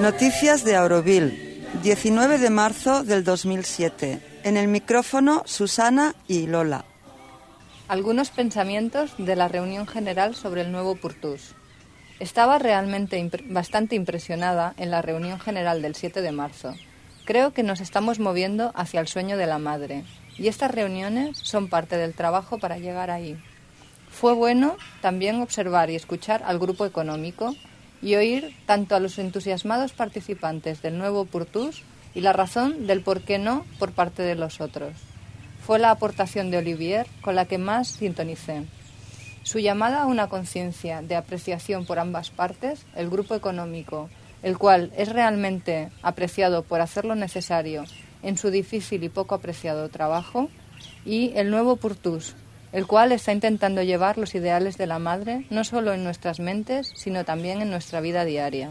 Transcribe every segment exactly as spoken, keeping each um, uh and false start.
Noticias de Auroville, diecinueve de marzo del dos mil siete. En el micrófono, Susana y Lola. Algunos pensamientos de la reunión general sobre el nuevo Purtús. Estaba realmente imp- bastante impresionada en la reunión general del siete de marzo. Creo que nos estamos moviendo hacia el sueño de la madre, y estas reuniones son parte del trabajo para llegar ahí. Fue bueno también observar y escuchar al grupo económico y oír tanto a los entusiasmados participantes del nuevo Purtús y la razón del por qué no por parte de los otros. Fue la aportación de Olivier con la que más sintonicé. Su llamada a una conciencia de apreciación por ambas partes, el grupo económico, el cual es realmente apreciado por hacer lo necesario en su difícil y poco apreciado trabajo, y el nuevo Purtús, el cual está intentando llevar los ideales de la madre no solo en nuestras mentes, sino también en nuestra vida diaria.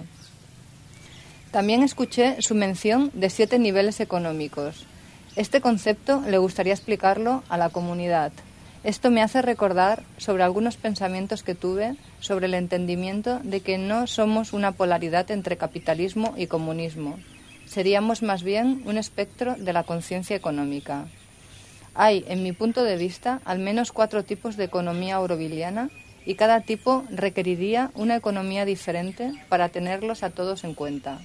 También escuché su mención de siete niveles económicos. Este concepto le gustaría explicarlo a la comunidad. Esto me hace recordar sobre algunos pensamientos que tuve sobre el entendimiento de que no somos una polaridad entre capitalismo y comunismo. Seríamos más bien un espectro de la conciencia económica. Hay, en mi punto de vista, al menos cuatro tipos de economía aurovilliana y cada tipo requeriría una economía diferente para tenerlos a todos en cuenta.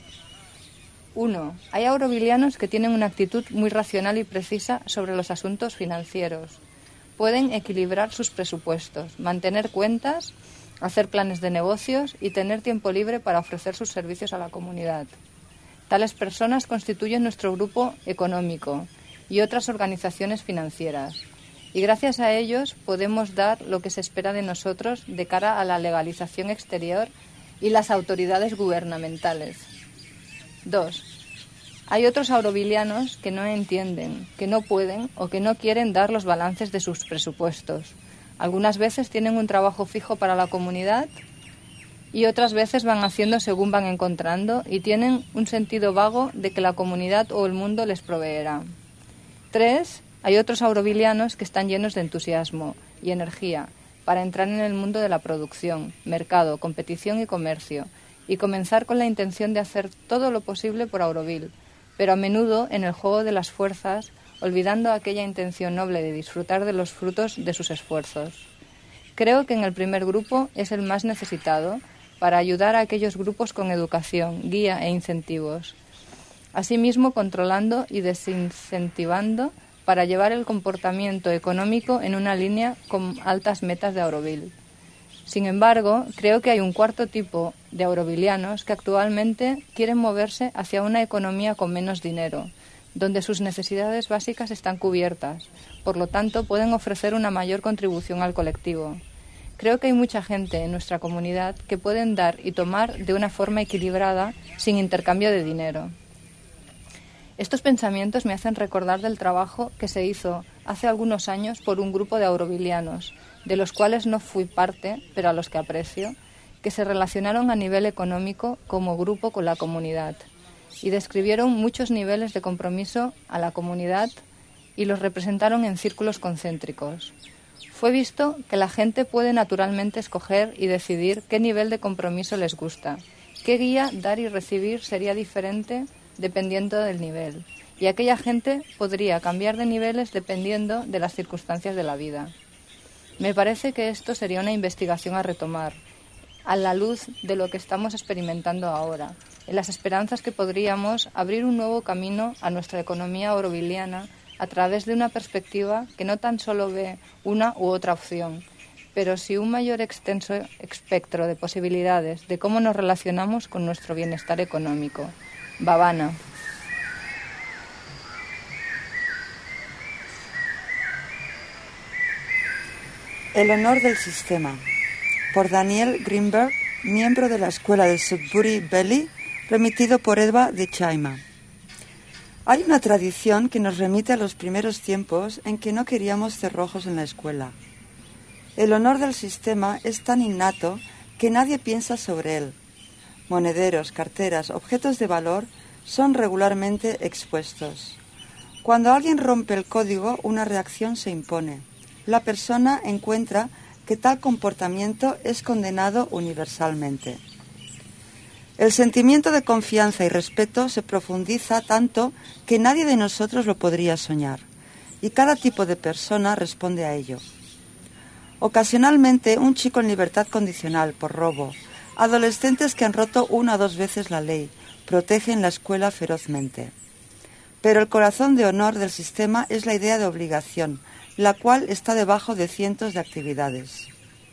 uno. Hay aurovillianos que tienen una actitud muy racional y precisa sobre los asuntos financieros. Pueden equilibrar sus presupuestos, mantener cuentas, hacer planes de negocios y tener tiempo libre para ofrecer sus servicios a la comunidad. Tales personas constituyen nuestro grupo económico y otras organizaciones financieras, y gracias a ellos podemos dar lo que se espera de nosotros de cara a la legalización exterior y las autoridades gubernamentales. dos. Hay otros aurovillianos que no entienden, que no pueden o que no quieren dar los balances de sus presupuestos. Algunas veces tienen un trabajo fijo para la comunidad y otras veces van haciendo según van encontrando y tienen un sentido vago de que la comunidad o el mundo les proveerá. Tres. Hay otros aurovillianos que están llenos de entusiasmo y energía para entrar en el mundo de la producción, mercado, competición y comercio y comenzar con la intención de hacer todo lo posible por Auroville, pero a menudo en el juego de las fuerzas, olvidando aquella intención noble de disfrutar de los frutos de sus esfuerzos. Creo que en el primer grupo es el más necesitado para ayudar a aquellos grupos con educación, guía e incentivos. Asimismo, controlando y desincentivando para llevar el comportamiento económico en una línea con altas metas de Auroville. Sin embargo, creo que hay un cuarto tipo de aurovillianos que actualmente quieren moverse hacia una economía con menos dinero, donde sus necesidades básicas están cubiertas, por lo tanto pueden ofrecer una mayor contribución al colectivo. Creo que hay mucha gente en nuestra comunidad que pueden dar y tomar de una forma equilibrada, sin intercambio de dinero. Estos pensamientos me hacen recordar del trabajo que se hizo hace algunos años por un grupo de aurovillianos, de los cuales no fui parte, pero a los que aprecio, que se relacionaron a nivel económico como grupo con la comunidad y describieron muchos niveles de compromiso a la comunidad y los representaron en círculos concéntricos. Fue visto que la gente puede naturalmente escoger y decidir qué nivel de compromiso les gusta, qué guía dar y recibir sería diferente dependiendo del nivel, y aquella gente podría cambiar de niveles dependiendo de las circunstancias de la vida. Me parece que esto sería una investigación a retomar, a la luz de lo que estamos experimentando ahora, en las esperanzas que podríamos abrir un nuevo camino a nuestra economía aurovilliana a través de una perspectiva que no tan solo ve una u otra opción, pero sí un mayor extenso espectro de posibilidades de cómo nos relacionamos con nuestro bienestar económico. Babana. El honor del sistema, por Daniel Greenberg, miembro de la Escuela de Sudbury Valley, remitido por Eva de Chaima. Hay una tradición que nos remite a los primeros tiempos en que no queríamos cerrojos en la escuela. El honor del sistema es tan innato que nadie piensa sobre él. Monederos, carteras, objetos de valor son regularmente expuestos. Cuando alguien rompe el código, una reacción se impone. La persona encuentra que tal comportamiento es condenado universalmente. El sentimiento de confianza y respeto se profundiza tanto que nadie de nosotros lo podría soñar, y cada tipo de persona responde a ello. Ocasionalmente, un chico en libertad condicional por robo, adolescentes que han roto una o dos veces la ley, protegen la escuela ferozmente. Pero el corazón de honor del sistema es la idea de obligación, la cual está debajo de cientos de actividades.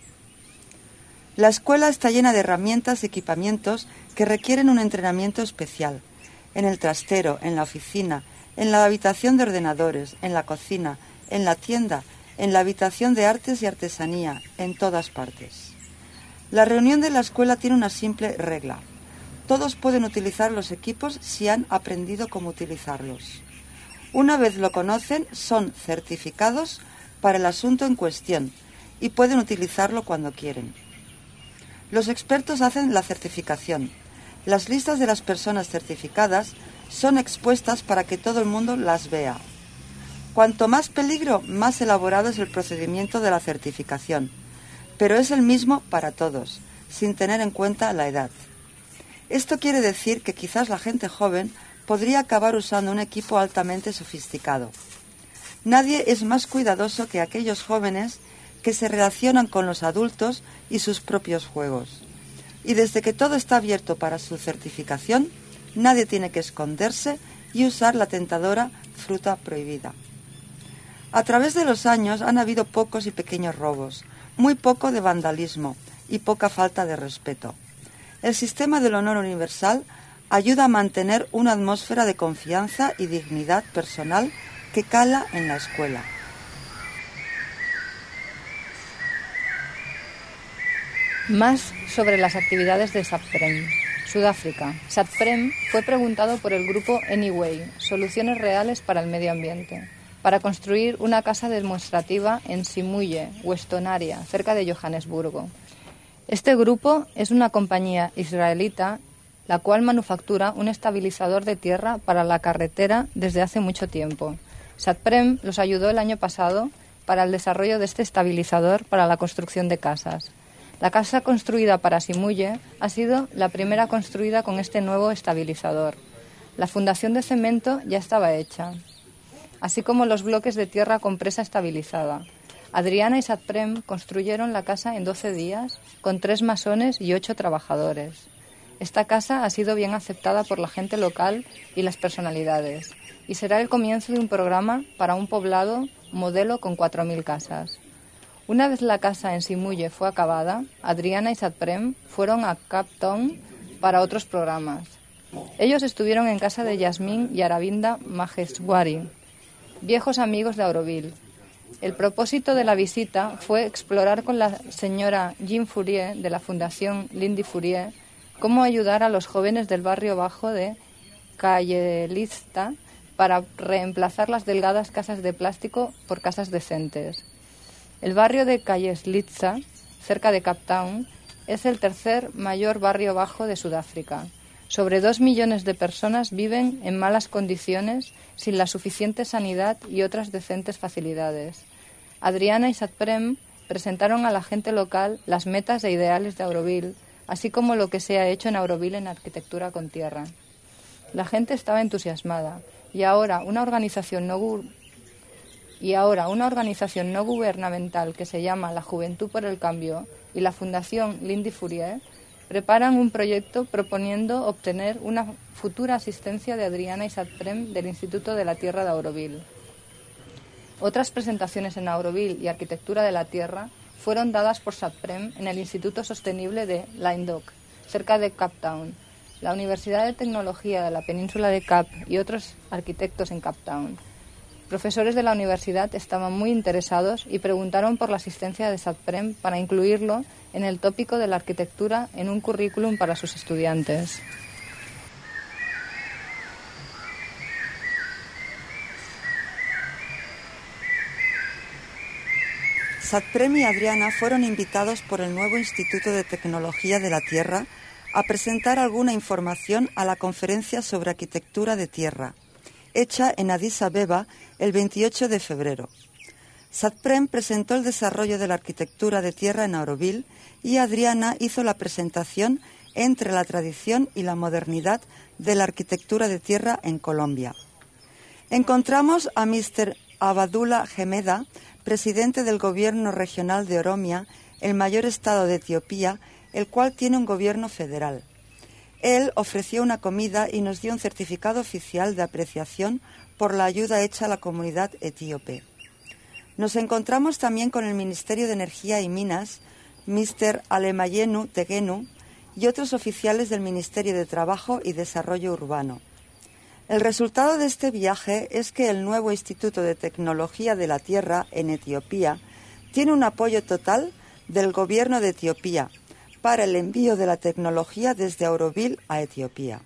La escuela está llena de herramientas y equipamientos que requieren un entrenamiento especial. En el trastero, en la oficina, en la habitación de ordenadores, en la cocina, en la tienda, en la habitación de artes y artesanía, en todas partes. La reunión de la escuela tiene una simple regla. Todos pueden utilizar los equipos si han aprendido cómo utilizarlos. Una vez lo conocen, son certificados para el asunto en cuestión y pueden utilizarlo cuando quieren. Los expertos hacen la certificación. Las listas de las personas certificadas son expuestas para que todo el mundo las vea. Cuanto más peligro, más elaborado es el procedimiento de la certificación, pero es el mismo para todos, sin tener en cuenta la edad. Esto quiere decir que quizás la gente joven podría acabar usando un equipo altamente sofisticado. Nadie es más cuidadoso que aquellos jóvenes que se relacionan con los adultos y sus propios juegos. Y desde que todo está abierto para su certificación, nadie tiene que esconderse y usar la tentadora fruta prohibida. A través de los años han habido pocos y pequeños robos, muy poco de vandalismo y poca falta de respeto. El sistema del honor universal ayuda a mantener una atmósfera de confianza y dignidad personal que cala en la escuela. Más sobre las actividades de SatPrem. Sudáfrica. SatPrem fue preguntado por el grupo Anyway, Soluciones Reales para el Medio Ambiente, para construir una casa demostrativa en Simuye, Westonaria, cerca de Johannesburgo. Este grupo es una compañía israelita la cual manufactura un estabilizador de tierra para la carretera desde hace mucho tiempo. SatPrem los ayudó el año pasado para el desarrollo de este estabilizador para la construcción de casas. La casa construida para Simuye ha sido la primera construida con este nuevo estabilizador. La fundación de cemento ya estaba hecha, así como los bloques de tierra con presa estabilizada. Adriana y SatPrem construyeron la casa en doce días con tres masones y ocho trabajadores. Esta casa ha sido bien aceptada por la gente local y las personalidades y será el comienzo de un programa para un poblado modelo con cuatro mil casas. Una vez la casa en Simuye fue acabada, Adriana y SatPrem fueron a Cape Town para otros programas. Ellos estuvieron en casa de Yasmin y Aravinda Maheshwari, viejos amigos de Auroville. El propósito de la visita fue explorar con la señora Jean Fourier de la Fundación Lindy Fourier cómo ayudar a los jóvenes del barrio bajo de Cayelista para reemplazar las delgadas casas de plástico por casas decentes. El barrio de Cayelista, cerca de Cape Town, es el tercer mayor barrio bajo de Sudáfrica. Sobre dos millones de personas viven en malas condiciones, sin la suficiente sanidad y otras decentes facilidades. Adriana y SatPrem presentaron a la gente local las metas e ideales de Auroville, así como lo que se ha hecho en Auroville en arquitectura con tierra. La gente estaba entusiasmada y ahora una organización no gu- y ahora una organización no gubernamental que se llama la Juventud por el Cambio y la Fundación Lindy Fourier preparan un proyecto proponiendo obtener una futura asistencia de Adriana y SatPrem del Instituto de la Tierra de Auroville. Otras presentaciones en Auroville y arquitectura de la tierra fueron dadas por SatPrem en el Instituto Sostenible de Lyndhoek, cerca de Cape Town, la Universidad de Tecnología de la Península de Cape y otros arquitectos en Cape Town. Profesores de la universidad estaban muy interesados y preguntaron por la asistencia de SatPrem para incluirlo en el tópico de la arquitectura en un currículum para sus estudiantes. SatPrem y Adriana fueron invitados por el nuevo Instituto de Tecnología de la Tierra a presentar alguna información a la conferencia sobre arquitectura de tierra, hecha en Addis Abeba el veintiocho de febrero. SatPrem presentó el desarrollo de la arquitectura de tierra en Auroville y Adriana hizo la presentación entre la tradición y la modernidad de la arquitectura de tierra en Colombia. Encontramos a mister Abdullah Gemeda, presidente del Gobierno Regional de Oromia, el mayor estado de Etiopía, el cual tiene un gobierno federal. Él ofreció una comida y nos dio un certificado oficial de apreciación por la ayuda hecha a la comunidad etíope. Nos encontramos también con el Ministerio de Energía y Minas, mister Alemayenu Tegenu, y otros oficiales del Ministerio de Trabajo y Desarrollo Urbano. El resultado de este viaje es que el nuevo Instituto de Tecnología de la Tierra en Etiopía tiene un apoyo total del Gobierno de Etiopía para el envío de la tecnología desde Auroville a Etiopía.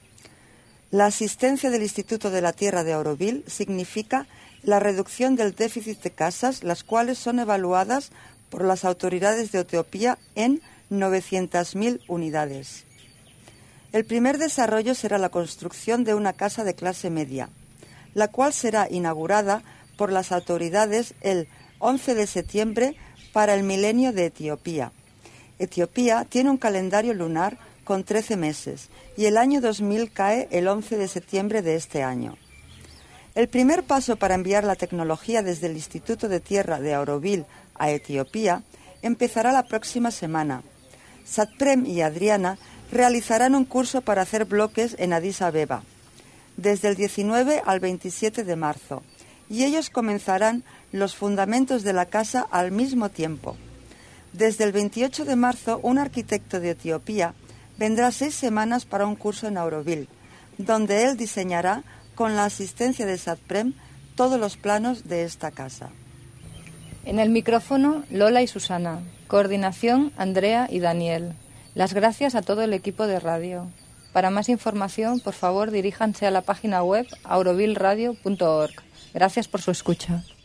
La asistencia del Instituto de la Tierra de Auroville significa la reducción del déficit de casas, las cuales son evaluadas por las autoridades de Etiopía en novecientas mil unidades. El primer desarrollo será la construcción de una casa de clase media, la cual será inaugurada por las autoridades el once de septiembre para el milenio de Etiopía. Etiopía tiene un calendario lunar con trece meses y el año dos mil cae el once de septiembre de este año. El primer paso para enviar la tecnología desde el Instituto de Tierra de Auroville a Etiopía empezará la próxima semana. Satprem y Adriana realizarán un curso para hacer bloques en Addis Abeba, desde el diecinueve al veintisiete de marzo, y ellos comenzarán los fundamentos de la casa al mismo tiempo. Desde el veintiocho de marzo, un arquitecto de Etiopía vendrá seis semanas para un curso en Auroville, donde él diseñará, con la asistencia de Satprem, todos los planos de esta casa. En el micrófono, Lola y Susana. Coordinación, Andrea y Daniel. Las gracias a todo el equipo de radio. Para más información, por favor, diríjanse a la página web auroville radio punto org. Gracias por su escucha.